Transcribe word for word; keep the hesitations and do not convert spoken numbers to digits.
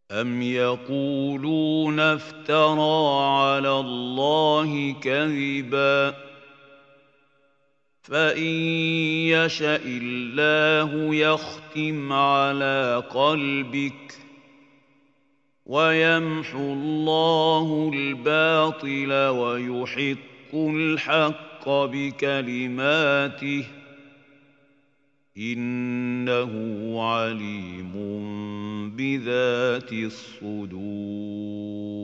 أَمْ يَقُولُونَ افْتَرَىٰ عَلَى اللَّهِ كَذِبًا ۖ فَإِن يَشَإِ اللَّهُ يَخْتِمْ عَلَىٰ قَلْبِكَ وَيَمْحُ اللَّهُ الْبَاطِلَ وَيُحِقُّ الْحَقَّ بِكَلِمَاتِهِ ۚ إِنَّهُ عَلِيمٌ بِذَاتِ الصُّدُورِ